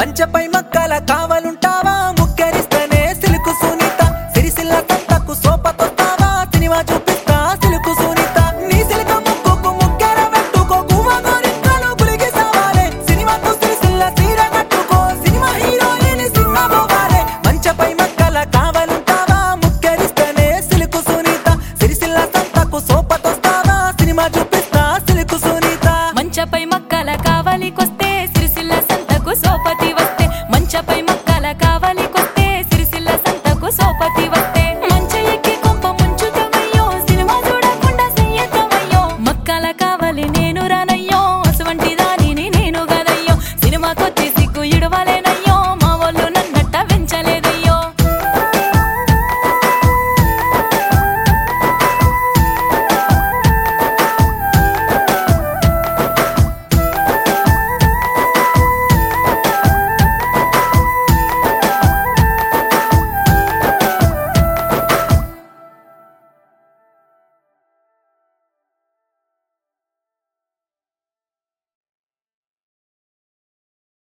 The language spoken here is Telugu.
మంచపై మక్కల కావలుంటావా ముక్కరిస్తేనే సిలుకు సునీత సిరిసిల్ల సంతకు సోపతొస్తావా సినిమా చూపిస్తా సిలుకు సునీత నీ సిలుక ముక్కుకు ముక్కెర పెట్టుకో గువ్వ గోరింకలు గులిగి సావాలే సినిమాకు సిరిసిల్ల సీర కట్టుకో సినిమా హీరోయిన్ సినిమా పోవాలే మంచపై మక్కల కావలుంటావా ముక్కరిస్తేనే సిలుకు సునీత సిరిసిల్ల సంతకు సోపతొస్తావా సినిమా చూపిస్తా సిలుకు సునీత మంచపై మక్కల కావలికొస్తే